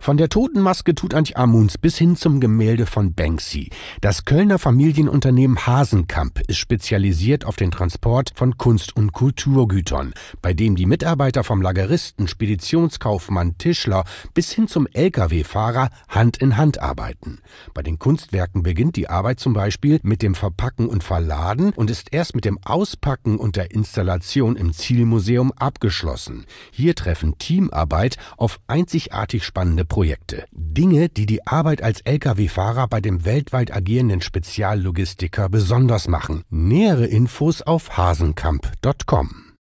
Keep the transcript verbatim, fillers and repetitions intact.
Von der Totenmaske Tutanchamuns bis hin zum Gemälde von Banksy. Das Kölner Familienunternehmen Hasenkamp ist spezialisiert auf den Transport von Kunst- und Kulturgütern, bei dem die Mitarbeiter vom Lageristen, Speditionskaufmann, Tischler bis hin zum L K W-Fahrer Hand in Hand arbeiten. Bei den Kunstwerken beginnt die Arbeit zum Beispiel mit dem Verpacken und Verladen und ist erst mit dem Auspacken und der Installation im Zielmuseum abgeschlossen. Hier treffen Teamarbeit auf einzigartig spannende Projekte. Dinge, die die Arbeit als L K W-Fahrer bei dem weltweit agierenden Speziallogistiker besonders machen. Nähere Infos auf hasenkamp punkt com.